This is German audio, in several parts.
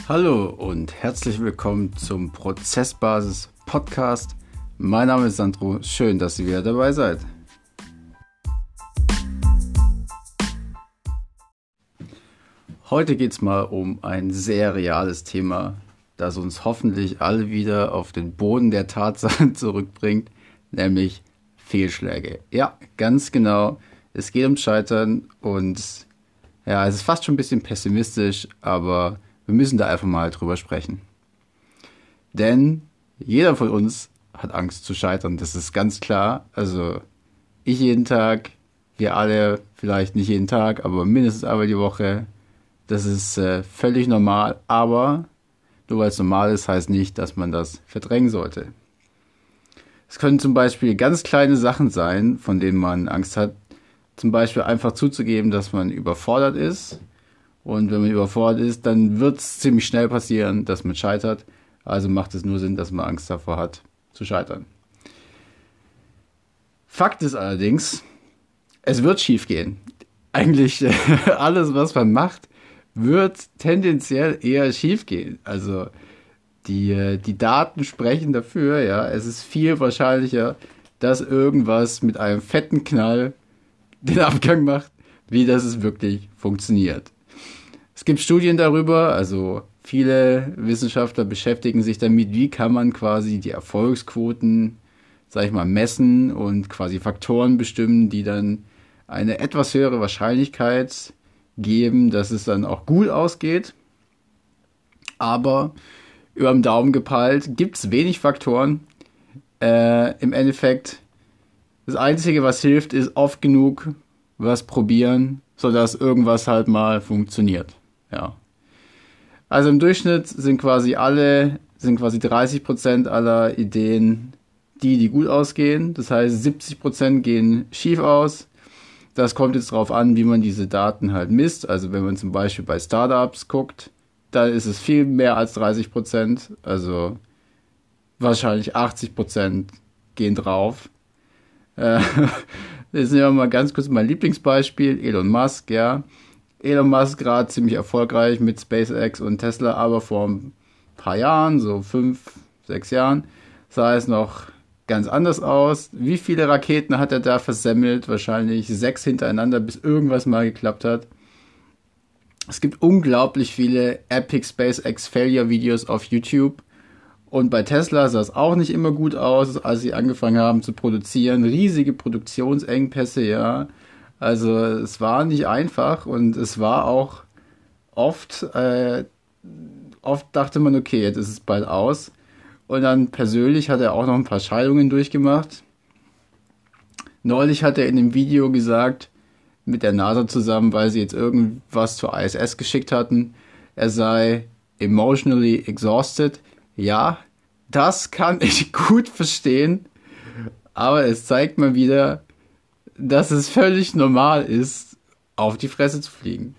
Hallo und herzlich willkommen zum Prozessbasis Podcast. Mein Name ist Sandro, schön, dass ihr wieder dabei seid. Heute geht es mal um ein sehr reales Thema, das uns hoffentlich alle wieder auf den Boden der Tatsachen zurückbringt, nämlich Fehlschläge. Ja, ganz genau, es geht um Scheitern und ja, es ist fast schon ein bisschen pessimistisch, aber wir müssen da einfach mal drüber sprechen. Denn jeder von uns hat Angst zu scheitern, das ist ganz klar. Also ich jeden Tag, wir alle vielleicht nicht jeden Tag, aber mindestens einmal die Woche. Das ist völlig normal, aber nur weil es normal ist, heißt nicht, dass man das verdrängen sollte. Es können zum Beispiel ganz kleine Sachen sein, von denen man Angst hat. Zum Beispiel einfach zuzugeben, dass man überfordert ist. Und wenn man überfordert ist, dann wird es ziemlich schnell passieren, dass man scheitert. Also macht es nur Sinn, dass man Angst davor hat, zu scheitern. Fakt ist allerdings, es wird schief gehen. Eigentlich alles, was man macht, wird tendenziell eher schief gehen. Also die Daten sprechen dafür, ja. Es ist viel wahrscheinlicher, dass irgendwas mit einem fetten Knall den Abgang macht, wie dass es wirklich funktioniert. Es gibt Studien darüber, also viele Wissenschaftler beschäftigen sich damit, wie kann man quasi die Erfolgsquoten, sag ich mal, messen und quasi Faktoren bestimmen, die dann eine etwas höhere Wahrscheinlichkeit geben, dass es dann auch gut ausgeht. Aber über den Daumen gepeilt gibt es wenig Faktoren. Im Endeffekt, das Einzige, was hilft, ist oft genug was probieren, sodass irgendwas halt mal funktioniert. Ja. Also im Durchschnitt sind quasi 30% aller Ideen die gut ausgehen. Das heißt, 70% gehen schief aus. Das kommt jetzt darauf an, wie man diese Daten halt misst. Also wenn man zum Beispiel bei Startups guckt, dann ist es viel mehr als 30%. Also wahrscheinlich 80% gehen drauf. Das ist ja mal ganz kurz mein Lieblingsbeispiel, Elon Musk, ja. Elon Musk gerade ziemlich erfolgreich mit SpaceX und Tesla, aber vor ein paar Jahren, so 5, 6 Jahren, sah es noch ganz anders aus. Wie viele Raketen hat er da versemmelt? Wahrscheinlich 6 hintereinander, bis irgendwas mal geklappt hat. Es gibt unglaublich viele Epic SpaceX Failure Videos auf YouTube. Und bei Tesla sah es auch nicht immer gut aus, als sie angefangen haben zu produzieren. Riesige Produktionsengpässe, ja. Also es war nicht einfach und es war auch oft dachte man, okay, jetzt ist es bald aus. Und dann persönlich hat er auch noch ein paar Scheidungen durchgemacht. Neulich hat er in dem Video gesagt, mit der NASA zusammen, weil sie jetzt irgendwas zur ISS geschickt hatten, er sei emotionally exhausted. Ja, das kann ich gut verstehen, aber es zeigt mal wieder, dass es völlig normal ist, auf die Fresse zu fliegen.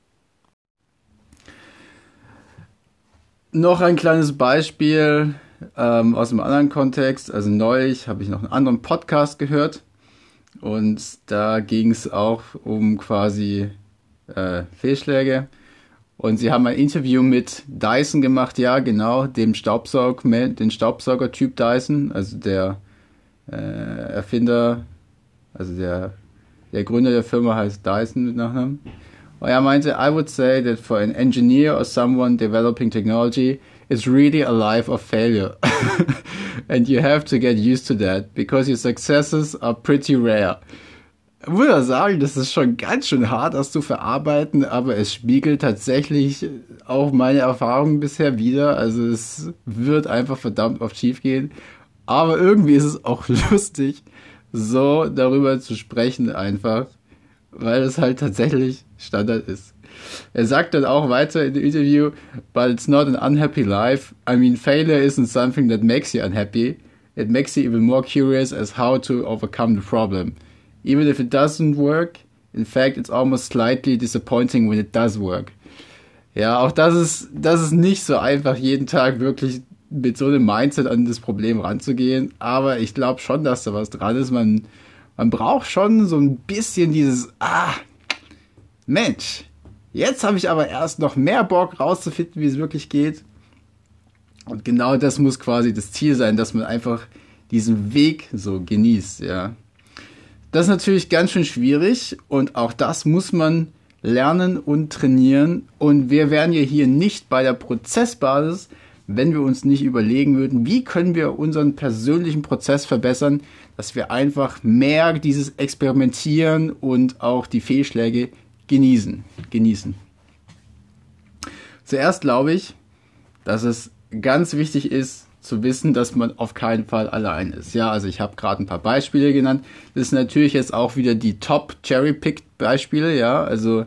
Noch ein kleines Beispiel aus einem anderen Kontext. Also neulich habe ich noch einen anderen Podcast gehört und da ging es auch um quasi Fehlschläge. Und sie haben ein Interview mit Dyson gemacht, ja genau, den Staubsaugertyp Dyson, also der Erfinder, also der Gründer der Firma heißt Dyson mit Nachnamen. Und er meinte, I would say that for an engineer or someone developing technology, it's really a life of failure. And you have to get used to that, because your successes are pretty rare. Ich würde sagen, das ist schon ganz schön hart, das zu verarbeiten, aber es spiegelt tatsächlich auch meine Erfahrungen bisher wider. Also es wird einfach verdammt oft schief gehen. Aber irgendwie ist es auch lustig, so darüber zu sprechen einfach, weil es halt tatsächlich Standard ist. Er sagt dann auch weiter in dem Interview, but it's not an unhappy life. I mean, failure isn't something that makes you unhappy. It makes you even more curious as how to overcome the problem. Even if it doesn't work, in fact, it's almost slightly disappointing when it does work. Ja, auch das ist nicht so einfach, jeden Tag wirklich mit so einem Mindset an das Problem ranzugehen. Aber ich glaube schon, dass da was dran ist. Man braucht schon so ein bisschen dieses, Mensch, Jetzt habe ich aber erst noch mehr Bock rauszufinden, wie es wirklich geht. Und genau das muss quasi das Ziel sein, dass man einfach diesen Weg so genießt, ja. Das ist natürlich ganz schön schwierig und auch das muss man lernen und trainieren. Und wir wären ja hier nicht bei der Prozessbasis, wenn wir uns nicht überlegen würden, wie können wir unseren persönlichen Prozess verbessern, dass wir einfach mehr dieses Experimentieren und auch die Fehlschläge genießen. Zuerst glaube ich, dass es ganz wichtig ist, zu wissen, dass man auf keinen Fall allein ist. Ja, also ich habe gerade ein paar Beispiele genannt. Das ist natürlich jetzt auch wieder die Top Cherry-Picked Beispiele, ja, also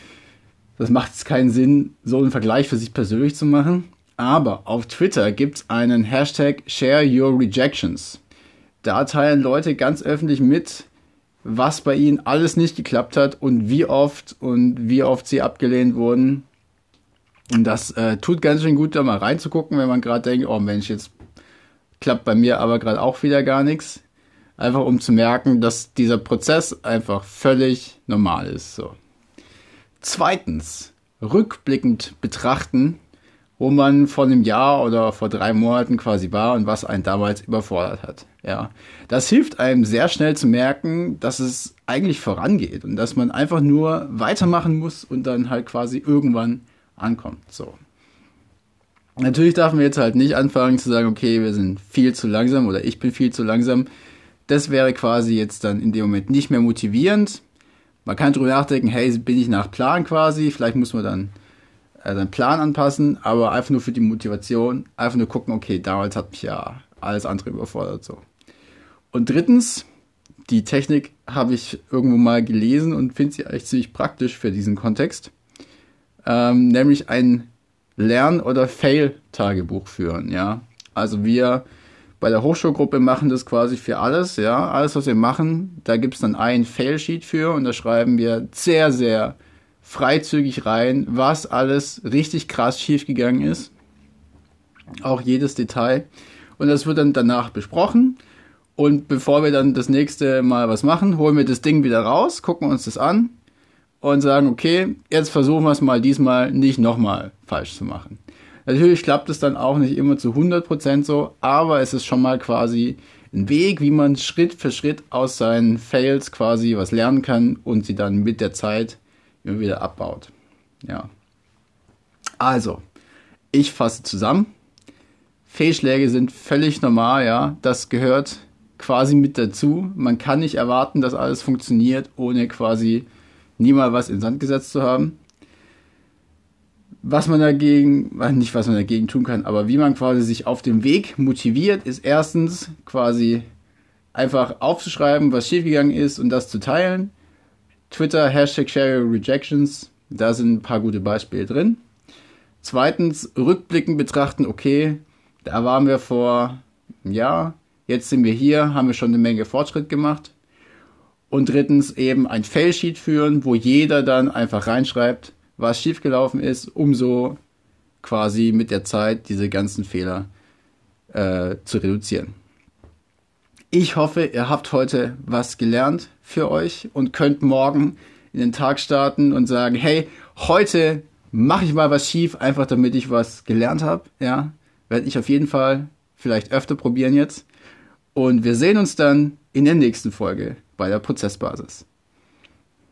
das macht jetzt keinen Sinn, so einen Vergleich für sich persönlich zu machen. Aber auf Twitter gibt es einen Hashtag Share Your Rejections. Da teilen Leute ganz öffentlich mit, was bei ihnen alles nicht geklappt hat und wie oft sie abgelehnt wurden. Und das tut ganz schön gut, da mal reinzugucken, wenn man gerade denkt, oh Mensch, jetzt klappt bei mir aber gerade auch wieder gar nichts. Einfach um zu merken, dass dieser Prozess einfach völlig normal ist. So. Zweitens, rückblickend betrachten, wo man vor einem Jahr oder vor 3 Monaten quasi war und was einen damals überfordert hat. Ja, das hilft einem sehr schnell zu merken, dass es eigentlich vorangeht und dass man einfach nur weitermachen muss und dann halt quasi irgendwann ankommt. So. Natürlich darf man jetzt halt nicht anfangen zu sagen, okay, wir sind viel zu langsam oder ich bin viel zu langsam. Das wäre quasi jetzt dann in dem Moment nicht mehr motivierend. Man kann drüber nachdenken, hey, bin ich nach Plan quasi? Vielleicht muss man dann seinen Plan anpassen, aber einfach nur für die Motivation, einfach nur gucken, okay, damals hat mich ja alles andere überfordert. So. Und drittens, die Technik habe ich irgendwo mal gelesen und finde sie eigentlich ziemlich praktisch für diesen Kontext. Nämlich ein Lern- oder Fail-Tagebuch führen, ja. Also wir bei der Hochschulgruppe machen das quasi für alles, ja. Alles, was wir machen, da gibt es dann ein Fail-Sheet für und da schreiben wir sehr, sehr freizügig rein, was alles richtig krass schiefgegangen ist. Auch jedes Detail. Und das wird dann danach besprochen. Und bevor wir dann das nächste Mal was machen, holen wir das Ding wieder raus, gucken uns das an und sagen, okay, jetzt versuchen wir es mal diesmal nicht nochmal falsch zu machen. Natürlich klappt es dann auch nicht immer zu 100% so, aber es ist schon mal quasi ein Weg, wie man Schritt für Schritt aus seinen Fails quasi was lernen kann und sie dann mit der Zeit immer wieder abbaut. Ja. Also, ich fasse zusammen. Fehlschläge sind völlig normal, ja. Das gehört quasi mit dazu. Man kann nicht erwarten, dass alles funktioniert, ohne quasi nie mal was in den Sand gesetzt zu haben. Was man dagegen tun kann, aber wie man quasi sich auf dem Weg motiviert, ist erstens quasi einfach aufzuschreiben, was schiefgegangen ist und das zu teilen. Twitter, Hashtag Share Your Rejections, da sind ein paar gute Beispiele drin. Zweitens, rückblickend betrachten, okay, da waren wir vor einem Jahr, jetzt sind wir hier, haben wir schon eine Menge Fortschritt gemacht. Und drittens eben ein Fail-Sheet führen, wo jeder dann einfach reinschreibt, was schiefgelaufen ist, um so quasi mit der Zeit diese ganzen Fehler zu reduzieren. Ich hoffe, ihr habt heute was gelernt für euch und könnt morgen in den Tag starten und sagen, hey, heute mache ich mal was schief, einfach damit ich was gelernt habe. Ja, werde ich auf jeden Fall vielleicht öfter probieren jetzt. Und wir sehen uns dann in der nächsten Folge bei der Prozessbasis.